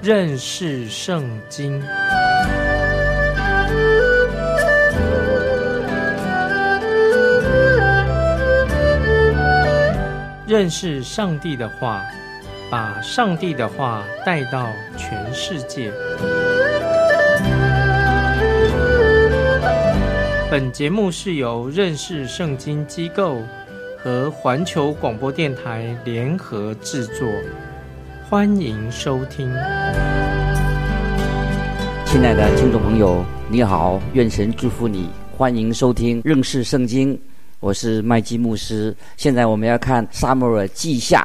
认识圣经。认识上帝的话，把上帝的话带到全世界。本节目是由认识圣经机构和环球广播电台联合制作，欢迎收听。 亲爱的听众朋友，你好，愿神祝福你，欢迎收听认识圣经，我是麦基牧师。现在我们要看撒母耳记下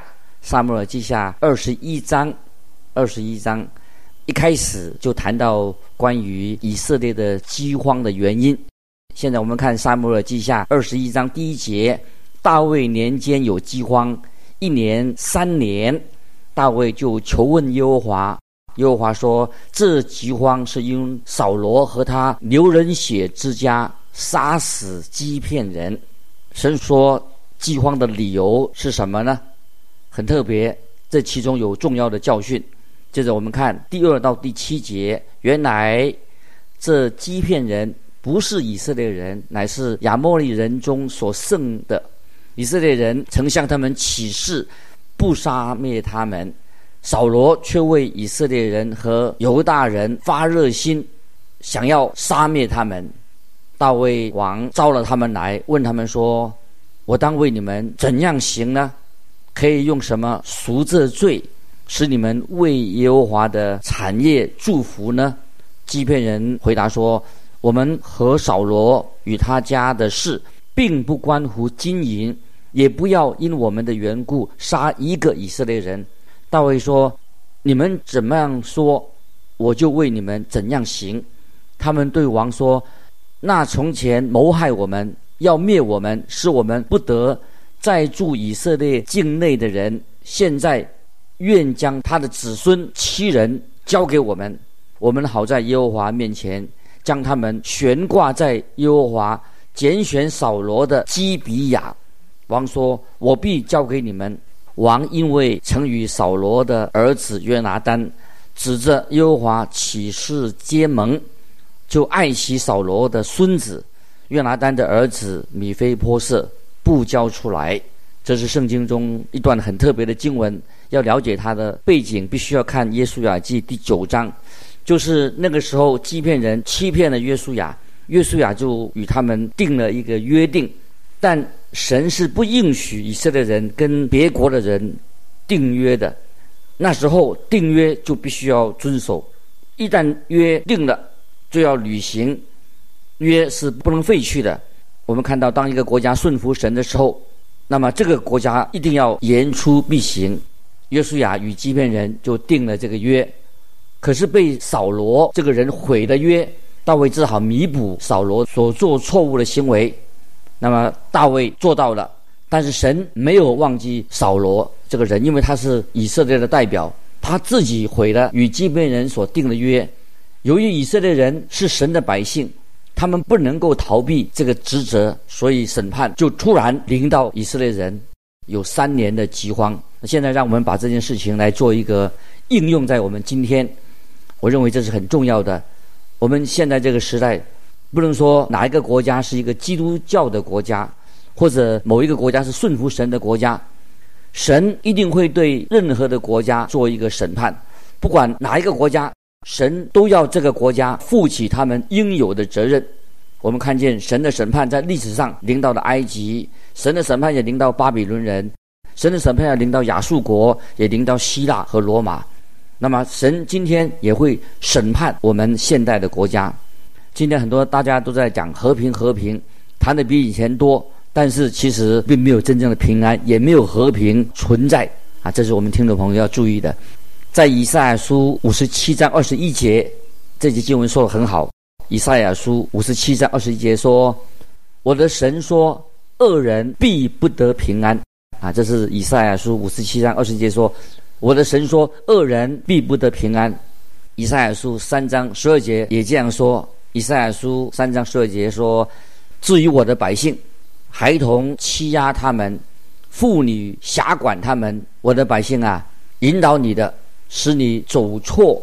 21章，一开始就谈到关于以色列的饥荒的原因。现在我们看撒母耳记下21章第1节，大卫年间有饥荒，1年3年，大卫就求问耶和华，耶和华说，这饥荒是因扫罗和他流人血之家杀死基遍人。神说饥荒的理由是什么呢？很特别，这其中有重要的教训。接着我们看第2到第7节，原来这基遍人不是以色列人，乃是亚摩利人中所剩的。以色列人曾向他们起誓，不杀灭他们，扫罗却为以色列人和犹大人发热心，想要杀灭他们。大卫王召了他们来，问他们说，我当为你们怎样行呢？可以用什么赎这罪，使你们为耶和华的产业祝福呢？基遍人回答说，我们和扫罗与他家的事并不关乎金银，也不要因我们的缘故杀一个以色列人。大卫说，你们怎么样说，我就为你们怎样行。他们对王说，那从前谋害我们，要灭我们，使我们不得再住以色列境内的人，现在愿将他的子孙7人交给我们，我们好在耶和华面前将他们悬挂在耶和华拣选扫罗的基比亚。王说，我必交给你们。王因为曾与扫罗的儿子约拿单指着耶和华起誓结盟，就爱惜扫罗的孙子约拿单的儿子米非波设，不交出来。这是圣经中一段很特别的经文，要了解它的背景，必须要看约书亚记第9章。就是那个时候基遍人欺骗了约书亚，约书亚就与他们定了一个约定，但神是不允许以色列人跟别国的人订约的。那时候订约就必须要遵守，一旦约定了就要履行，约是不能废去的。我们看到当一个国家顺服神的时候，那么这个国家一定要言出必行。约书亚与基遍人就定了这个约，可是被扫罗这个人毁了约，大卫只好弥补扫罗所做错误的行为。那么大卫做到了，但是神没有忘记扫罗这个人，因为他是以色列的代表，他自己毁了与基遍人所定的约。由于以色列人是神的百姓，他们不能够逃避这个职责，所以审判就突然临到以色列人，有3年的饥荒。现在让我们把这件事情来做一个应用在我们今天，我认为这是很重要的。我们现在这个时代，不能说哪一个国家是一个基督教的国家，或者某一个国家是顺服神的国家，神一定会对任何的国家做一个审判，不管哪一个国家，神都要这个国家负起他们应有的责任。我们看见神的审判在历史上临到了埃及，神的审判也临到巴比伦人，神的审判也临到亚述国，也临到希腊和罗马。那么神今天也会审判我们现代的国家。今天很多大家都在讲和平，谈得比以前多，但是其实并没有真正的平安，也没有和平存在啊！这是我们听众朋友要注意的。在以赛亚书57章21节，这节经文说得很好。以赛亚书57章21节说，我的神说，恶人必不得平安啊！这是以赛亚书57章20节说，我的神说，恶人必不得平安。以赛亚书3章12节也这样说。以赛亚书3章12节说，至于我的百姓，孩童欺压他们，妇女辖管他们，我的百姓啊，引导你的，使你走错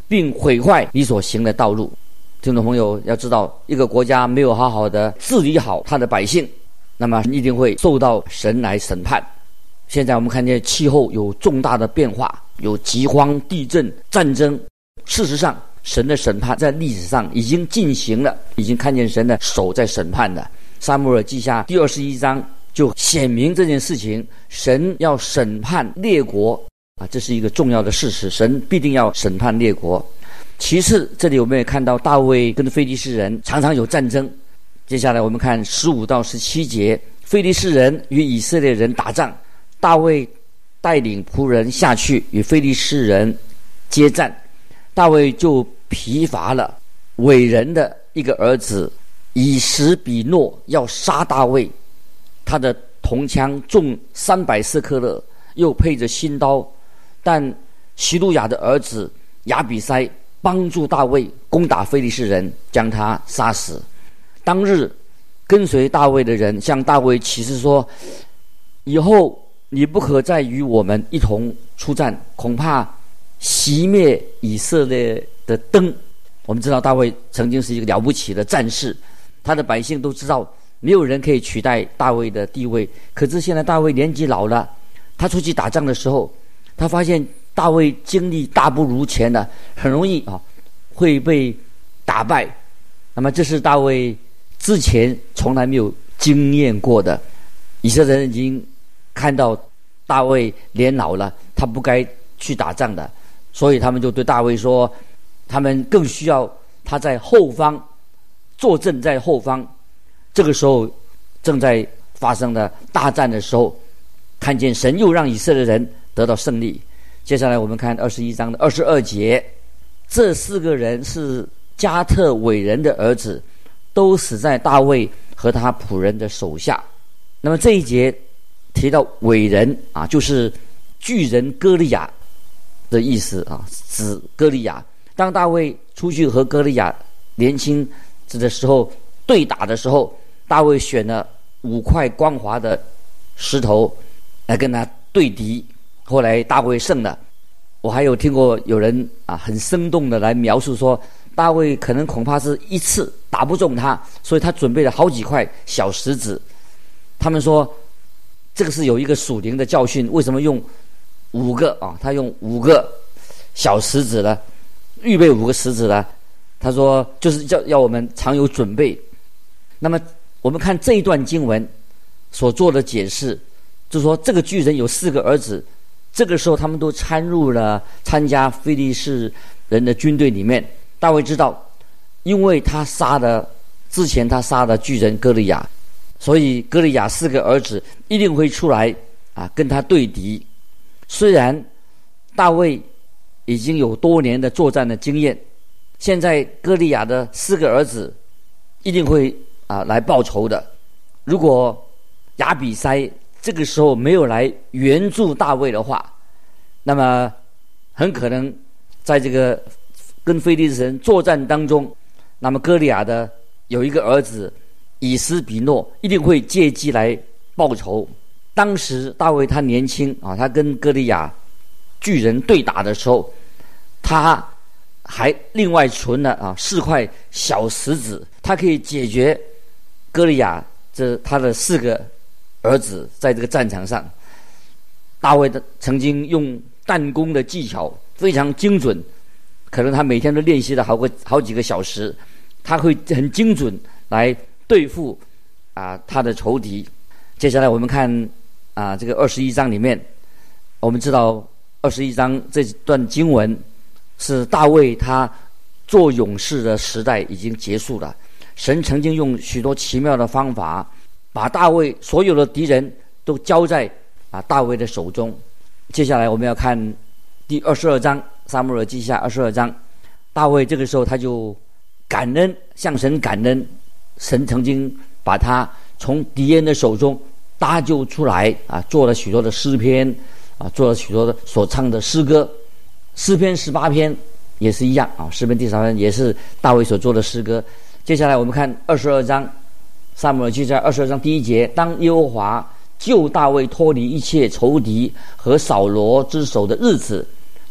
并毁坏你所行的道路。听众朋友要知道，一个国家没有好好的治理好他的百姓，那么一定会受到神来审判。现在我们看见气候有重大的变化，有饥荒、地震、战争。事实上，神的审判在历史上已经进行了，已经看见神的手在审判的。撒母耳记下第21章就显明这件事情，神要审判列国这是一个重要的事实，神必定要审判列国。其次，这里我们也看到大卫跟非利士人常常有战争。接下来我们看15到17节，非利士人与以色列人打仗，大卫带领仆人下去与非利士人接战，大卫就疲乏了伟人的一个儿子以实比诺要杀大卫，他的铜枪重300舍客勒，又配着新刀，但希路亚的儿子亚比筛帮助大卫攻打非利士人，将他杀死。当日跟随大卫的人向大卫起誓说，以后你不可再与我们一同出战，恐怕熄灭以色列的灯。我们知道大卫曾经是一个了不起的战士，他的百姓都知道没有人可以取代大卫的地位。可是现在大卫年纪老了，他出去打仗的时候，他发现大卫精力大不如前了，很容易会被打败。那么这是大卫之前从来没有经验过的。以色列人已经看到大卫年老了，他不该去打仗的，所以他们就对大卫说，他们更需要他在后方坐镇在后方。这个时候正在发生的大战的时候，看见神又让以色列人得到胜利。接下来我们看21章的22节，这4个人是加特伟人的儿子，都死在大卫和他仆人的手下。那么这一节提到伟人就是巨人歌利亚的意思指歌利亚。当大卫出去和歌利亚年轻的时候对打的时候，大卫选了5块光滑的石头来跟他对敌，后来大卫胜了。我还有听过有人很生动的来描述说，大卫可能恐怕是一次打不中他，所以他准备了好几块小石子。他们说这个是有一个属灵的教训，为什么用5个他用5个小石子呢？预备5个石子呢？他说就是要我们常有准备。那么我们看这一段经文所做的解释，就是说这个巨人有4个儿子，这个时候他们都参加非利士人的军队里面。大卫知道，因为之前他杀了巨人歌利亚，所以歌利亚4个儿子一定会出来跟他对敌。虽然大卫已经有多年的作战的经验，现在歌利亚的4个儿子一定会来报仇的。如果亚比筛这个时候没有来援助大卫的话，那么很可能在这个跟非利士人作战当中，那么歌利亚的有一个儿子以实比诺一定会借机来报仇。当时大卫他年轻他跟歌利亚巨人对打的时候，他还另外存了4块小石子，他可以解决歌利亚他的4个儿子。在这个战场上，大卫曾经用弹弓的技巧非常精准，可能他每天都练习了好几个小时，他会很精准来对付他的仇敌。接下来我们看这个21章里面，我们知道21章这段经文是大卫他做勇士的时代已经结束了。神曾经用许多奇妙的方法，把大卫所有的敌人都交在大卫的手中。接下来我们要看第22章，撒母耳记下22章。大卫这个时候他就感恩，向神感恩，神曾经把他从敌人的手中搭救出来做了许多的诗篇做了许多的所唱的诗歌。诗篇18篇也是一样诗篇第3篇也是大卫所做的诗歌。接下来我们看22章，撒母耳记下22章第1节，当耶和华救大卫脱离一切仇敌和扫罗之手的日子，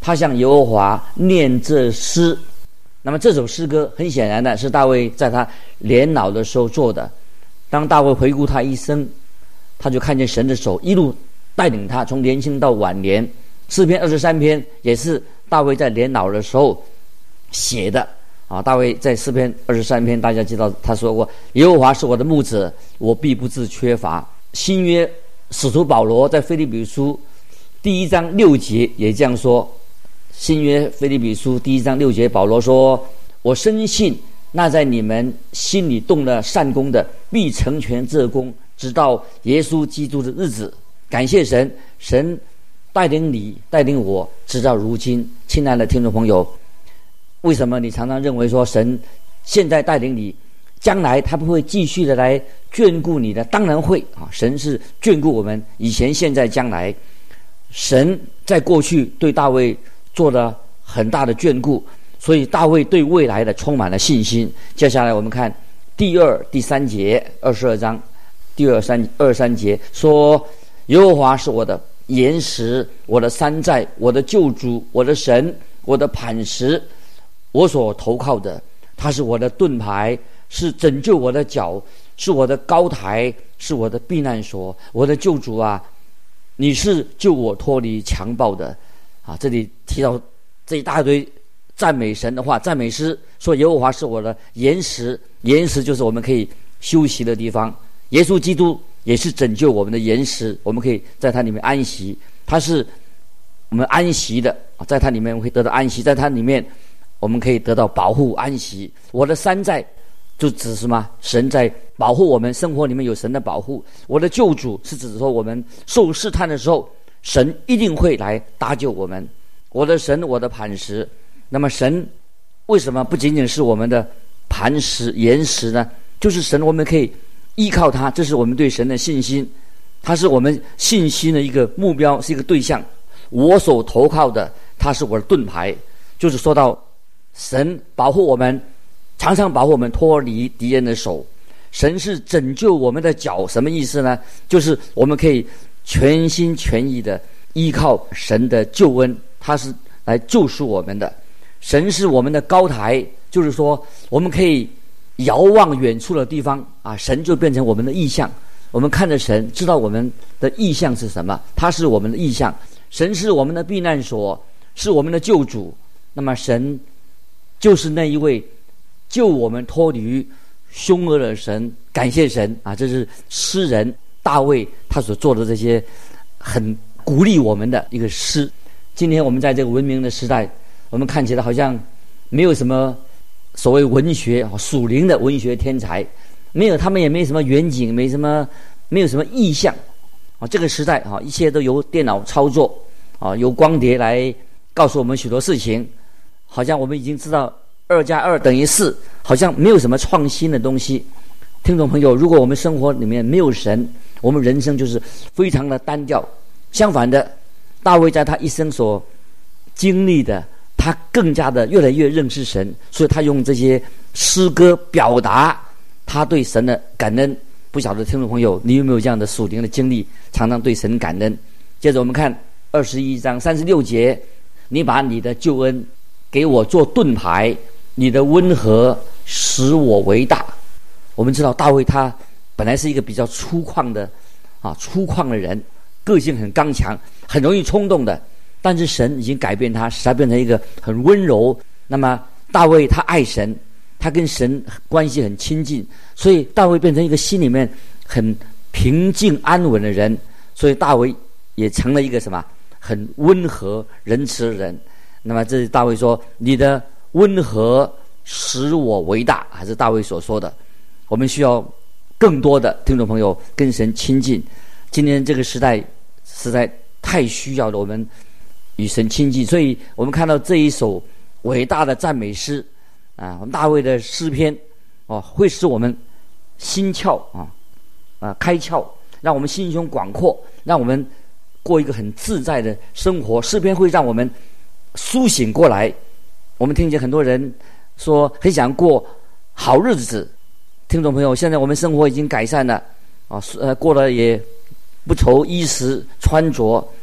他向耶和华念这诗。那么这首诗歌很显然的是大卫在他年老的时候做的。当大卫回顾他一生，他就看见神的手一路带领他从年轻到晚年。诗篇23篇也是大卫在年老的时候写的啊。大卫在诗篇23篇，大家知道他说过：耶和华是我的牧者，我必不致缺乏。新约使徒保罗在腓立比书第1章6节也这样说。新约腓立比书第1章6节，保罗说：我深信那在你们心里动了善功的，必成全这功，直到耶稣基督的日子。感谢神，神带领你带领我直到如今。亲爱的听众朋友，为什么你常常认为说神现在带领你，将来他不会继续的来眷顾你的？当然会啊，神是眷顾我们以前现在将来。神在过去对大卫做了很大的眷顾，所以大卫对未来的充满了信心。接下来我们看第2、第3节，22章第2、3节说：耶和华是我的岩石，我的山寨，我的救主，我的神，我的磐石，我所投靠的。他是我的盾牌，是拯救我的脚，是我的高台，是我的避难所。我的救主啊，你是救我脱离强暴的啊！这里提到这一大堆赞美神的话，赞美诗说耶和华是我的岩石，岩石就是我们可以休息的地方。耶稣基督也是拯救我们的岩石，我们可以在他里面安息。他是我们安息的，在他里面我们可以得到安息，在他里面我们可以得到保护安息。我的山寨就指什么？神在保护我们，生活里面有神的保护。我的救主是指说我们受试探的时候，神一定会来搭救我们。我的神，我的磐石。那么神为什么不仅仅是我们的磐石岩石呢？就是神，我们可以依靠他，这是我们对神的信心，他是我们信心的一个目标，是一个对象。我所投靠的，他是我的盾牌，就是说到神保护我们，常常保护我们脱离敌人的手。神是拯救我们的脚，什么意思呢？就是我们可以全心全意的依靠神的救恩，他是来救赎我们的。神是我们的高台，就是说我们可以遥望远处的地方啊，神就变成我们的意象。我们看着神，知道我们的意象是什么，他是我们的意象。神是我们的避难所，是我们的救主。那么神就是那一位救我们脱离凶恶的神。感谢神啊！这是诗人大卫他所做的这些很鼓励我们的一个诗。今天我们在这个文明的时代，我们看起来好像没有什么所谓文学属灵的文学天才，没有，他们也没什么远景，没有什么意象啊。这个时代啊，一切都由电脑操作啊，由光碟来告诉我们许多事情，好像我们已经知道2+2等于4，好像没有什么创新的东西。听众朋友，如果我们生活里面没有神，我们人生就是非常的单调。相反的，大卫在他一生所经历的，他更加的越来越认识神，所以他用这些诗歌表达他对神的感恩。不晓得听众朋友你有没有这样的属灵的经历，常常对神感恩。接着我们看21章36节，你把你的救恩给我做盾牌，你的温和使我为大。我们知道大卫他本来是一个比较粗犷的人，个性很刚强，很容易冲动的，但是神已经改变他，使他变成一个很温柔。那么大卫他爱神，他跟神关系很亲近，所以大卫变成一个心里面很平静安稳的人，所以大卫也成了一个什么很温和仁慈的人。那么这是大卫说，你的温和使我为大，还是大卫所说的。我们需要更多的听众朋友跟神亲近。今天这个时代实在太需要了我们与神亲近，所以我们看到这一首伟大的赞美诗啊，大卫的诗篇会使我们心窍开窍，让我们心胸广阔，让我们过一个很自在的生活。诗篇会让我们苏醒过来。我们听见很多人说很想过好日子，听众朋友，现在我们生活已经改善了过得也不愁衣食穿着，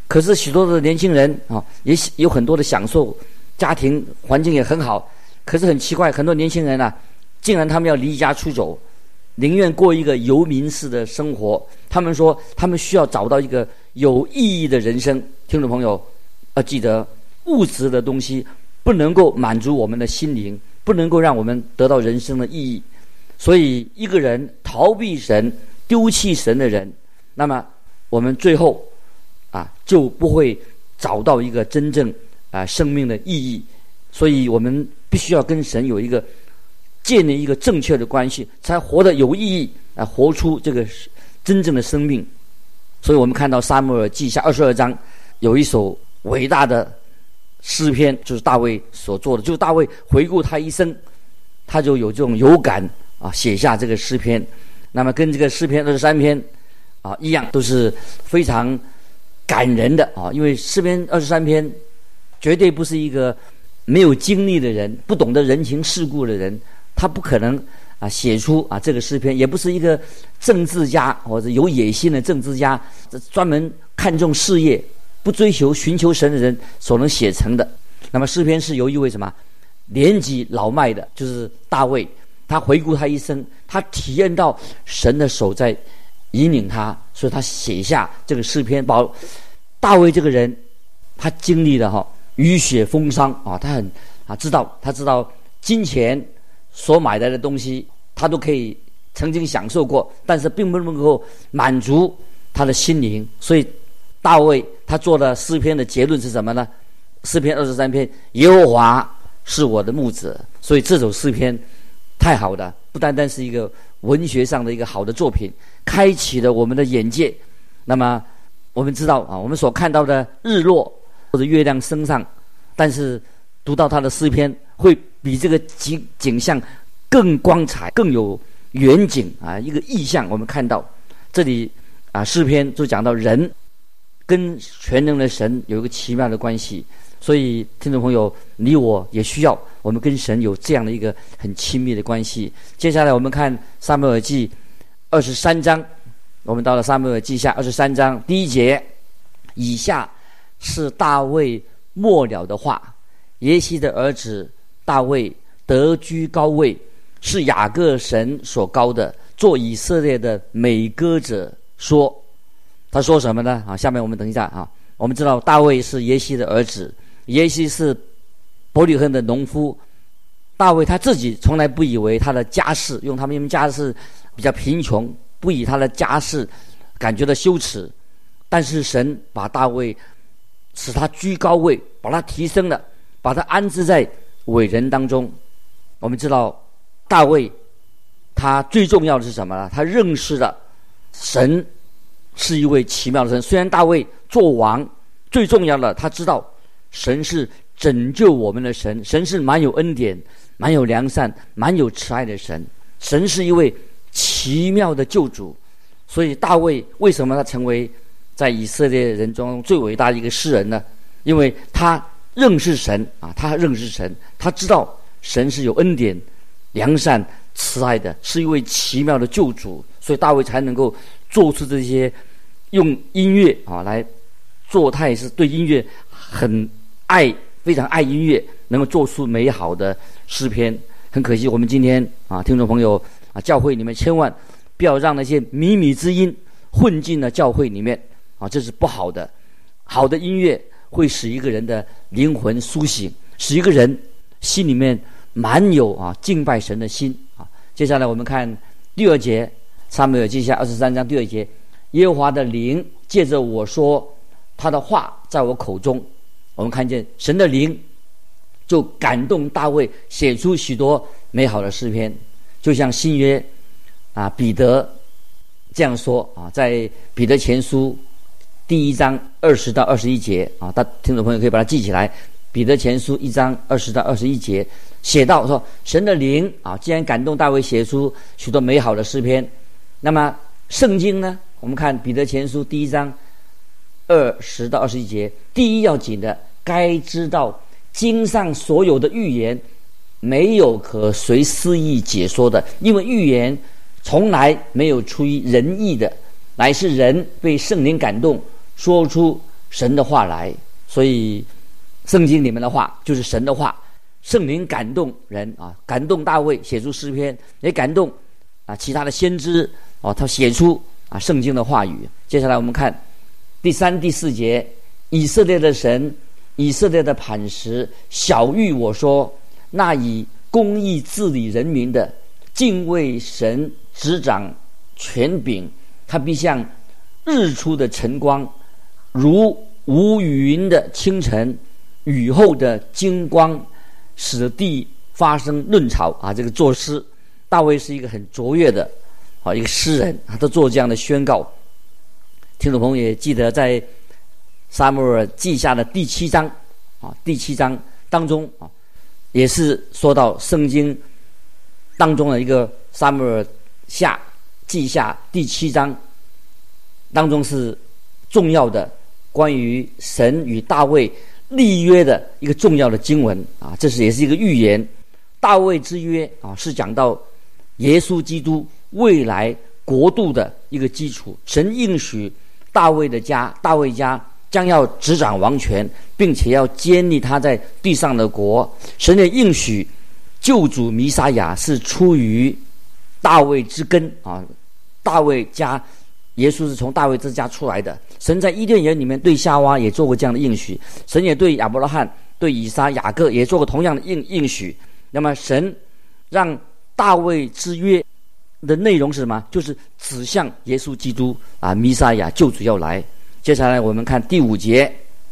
可是许多的年轻人啊，也有很多的享受，家庭环境也很好。可是很奇怪，很多年轻人啊，竟然他们要离家出走，宁愿过一个游民式的生活。他们说，他们需要找到一个有意义的人生。听众朋友，要记得，物质的东西不能够满足我们的心灵，不能够让我们得到人生的意义。所以，一个人逃避神、丢弃神的人，那么我们最后就不会找到一个真正生命的意义。所以我们必须要跟神有一个建立一个正确的关系，才活得有意义，活出这个真正的生命。所以我们看到撒母耳记下22章有一首伟大的诗篇，就是大卫所做的，就是大卫回顾他一生，他就有这种有感写下这个诗篇。那么跟这个诗篇23篇一样，都是非常感人的因为诗篇23篇绝对不是一个没有经历的人，不懂得人情世故的人，他不可能写出这个诗篇，也不是一个政治家或者有野心的政治家，专门看重事业不追求寻求神的人所能写成的。那么诗篇是由一位什么年纪老迈的，就是大卫，他回顾他一生，他体验到神的手在引领他，所以他写下这个诗篇。大卫这个人，他经历了雨雪风霜他知道金钱所买来的东西他都可以曾经享受过，但是并不能够满足他的心灵。所以大卫他做的诗篇的结论是什么呢？诗篇23篇，耶和华是我的牧者。所以这首诗篇太好了，不单单是一个文学上的一个好的作品，开启了我们的眼界。那么我们知道我们所看到的日落或者月亮升上，但是读到他的诗篇会比这个景象更光彩，更有远景一个意象。我们看到这里诗篇就讲到人跟全能的神有一个奇妙的关系。所以听众朋友，你我也需要我们跟神有这样的一个很亲密的关系。接下来我们看撒母耳记23章，我们到了撒母耳记下23章第1节，以下是大卫末了的话：耶西的儿子大卫得居高位，是雅各神所高的，做以色列的美歌者说。他说什么呢？下面我们等一下我们知道大卫是耶西的儿子，耶西是伯利恒的农夫。大卫他自己从来不以为他的家世，他们家世比较贫穷，不以他的家世感觉到羞耻。但是神把大卫使他居高位，把他提升了，把他安置在伟人当中。我们知道大卫他最重要的是什么呢？他认识了神是一位奇妙的神。虽然大卫做王，最重要的他知道神是拯救我们的神，神是蛮有恩典、蛮有良善、蛮有慈爱的神，神是一位奇妙的救主。所以大卫为什么他成为在以色列人中最伟大的一个诗人呢？因为他认识神他认识神，他知道神是有恩典、良善、慈爱的，是一位奇妙的救主。所以大卫才能够做出这些，用音乐来做，他也是对音乐很爱，非常爱音乐，能够做出美好的诗篇。很可惜我们今天听众朋友教会里面千万不要让那些靡靡之音混进了教会里面这是不好的。好的音乐会使一个人的灵魂苏醒，使一个人心里面满有敬拜神的心接下来我们看第2节，撒母耳记下23章第2节，耶和华的灵借着我说，他的话在我口中。我们看见神的灵就感动大卫，写出许多美好的诗篇。就像新约彼得这样说在彼得前书第1章20到21节听众朋友可以把它记起来。彼得前书1章20到21节写到说，神的灵既然感动大卫写出许多美好的诗篇，那么圣经呢，我们看彼得前书第1章20到21节，第一要紧的，该知道经上所有的预言没有可随私意解说的，因为预言从来没有出于人意的，乃是人被圣灵感动，说出神的话来。所以圣经里面的话就是神的话，圣灵感动人啊，感动大卫写出诗篇，也感动其他的先知他写出圣经的话语。接下来我们看第3、第4节，以色列的神，以色列的磐石，晓谕我说，那以公义治理人民的，敬畏神，执掌权柄，他必像日出的晨光，如无云的清晨，雨后的金光，使地发生嫩草这个作诗，大卫是一个很卓越的一个诗人，他都做这样的宣告。听众朋友也记得在撒母耳记下的第7章第7章当中也是说到圣经当中的一个撒母耳记下第7章当中是重要的关于神与大卫立约的一个重要的经文这也是一个预言。大卫之约是讲到耶稣基督未来国度的一个基础。神应许大卫家将要执掌王权，并且要建立他在地上的国。神也应许救主弥撒亚是出于大卫之根大卫家，耶稣是从大卫之家出来的。神在伊甸园里面对夏娃也做过这样的应许，神也对亚伯拉罕、对以撒、雅各也做过同样的应许。那么神让大卫之约的内容是什么？就是指向耶稣基督弥撒亚救主要来。接下来我们看第5节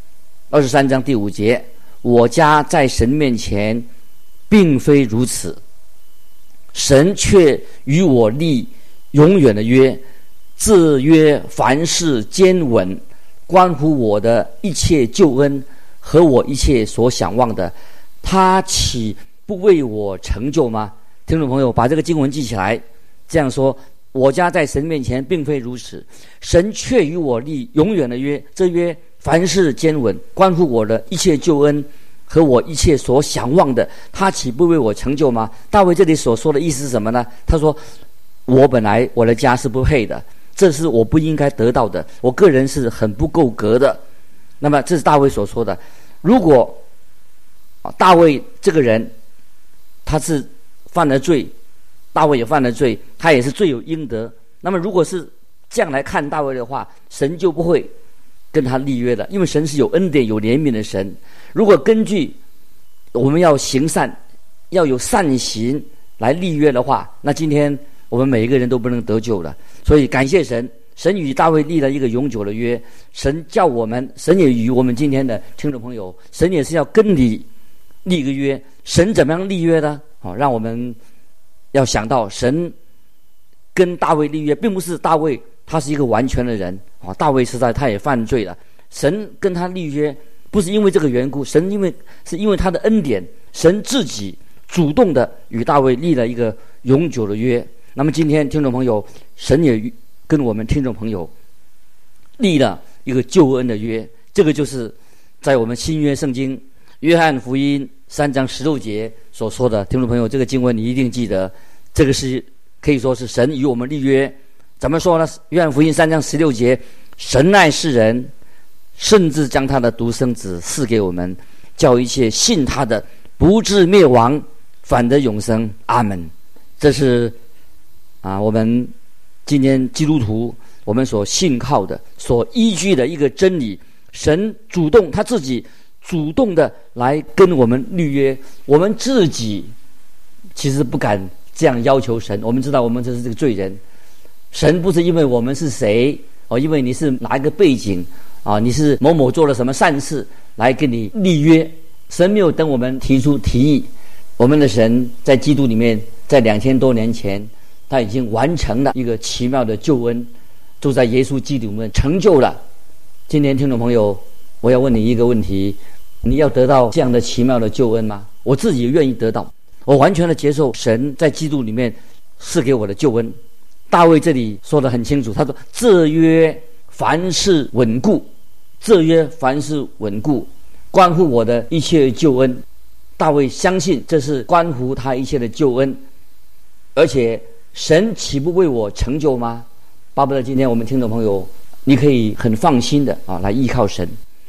，23章第5节，我家在神面前并非如此，神却与我立永远的约，这约凡事坚稳，关乎我的一切救恩和我一切所想望的，他岂不为我成就吗？听众朋友，把这个经文记起来，这样说，我家在神面前并非如此，神却与我立永远的约，这约凡事坚稳，关乎我的一切救恩和我一切所想望的，他岂不为我成就吗？大卫这里所说的意思是什么呢？他说，我本来我的家是不配的，这是我不应该得到的，我个人是很不够格的。那么这是大卫所说的。如果大卫这个人他是犯了罪，大卫也犯了罪，他也是罪有应得。那么如果是这样来看大卫的话，神就不会跟他立约的，因为神是有恩典有怜悯的神。如果根据我们要行善，要有善行来立约的话，那今天我们每一个人都不能得救了。所以感谢神，神与大卫立了一个永久的约，神叫我们，神也与我们今天的听众朋友，神也是要跟你立一个约。神怎么样立约呢？让我们要想到神跟大卫立约，并不是大卫他是一个完全的人大卫实在他也犯罪了，神跟他立约不是因为这个缘故，神是因为他的恩典，神自己主动的与大卫立了一个永久的约。那么今天听众朋友，神也跟我们听众朋友立了一个救恩的约，这个就是在我们新约圣经约翰福音3章16节所说的。听众朋友，这个经文你一定记得，这个是可以说是神与我们立约。怎么说呢？约翰福音3章16节，神爱世人，甚至将他的独生子赐给我们，叫一切信他的不至灭亡，反得永生。阿们。这是我们今天基督徒我们所信靠的、所依据的一个真理。神主动，他自己主动的来跟我们立约，我们自己其实不敢这样要求神。我们知道我们这是这个罪人，神不是因为我们是谁因为你是哪一个背景你是某某做了什么善事来跟你立约。神没有等我们提出提议，我们的神在基督里面，在2000多年前他已经完成了一个奇妙的救恩，就在耶稣基督里面成就了。今天听众朋友，我要问你一个问题，你要得到这样的奇妙的救恩吗？我自己也愿意得到，我完全的接受神在基督里面赐给我的救恩。大卫这里说得很清楚，他说这约凡事稳固，这约凡事稳固，关乎我的一切救恩。大卫相信这是关乎他一切的救恩，而且神岂不为我成就吗？巴不得今天我们听众朋友，你可以很放心的来依靠神。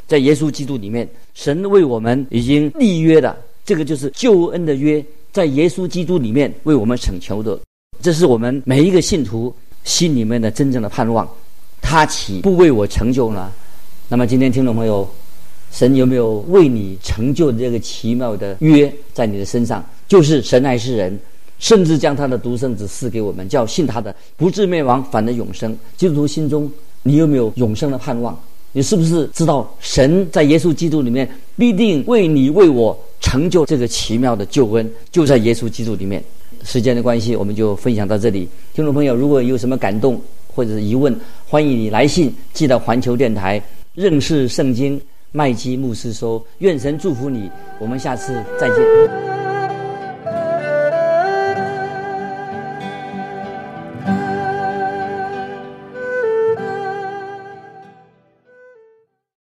在耶稣基督里面，神为我们已经立约了，这个就是救恩的约，在耶稣基督里面为我们成就的。这是我们每一个信徒心里面的真正的盼望。他岂不为我成就呢？那么今天听众朋友，神有没有为你成就这个奇妙的约在你的身上？就是神爱世人，甚至将他的独生子赐给我们，叫信他的不至灭亡，反得永生。基督徒心中你有没有永生的盼望？你是不是知道神在耶稣基督里面必定为你为我成就这个奇妙的救恩，就在耶稣基督里面。时间的关系，我们就分享到这里。听众朋友，如果有什么感动或者是疑问，欢迎你来信寄到环球电台认识圣经麦基牧师收。愿神祝福你，我们下次再见。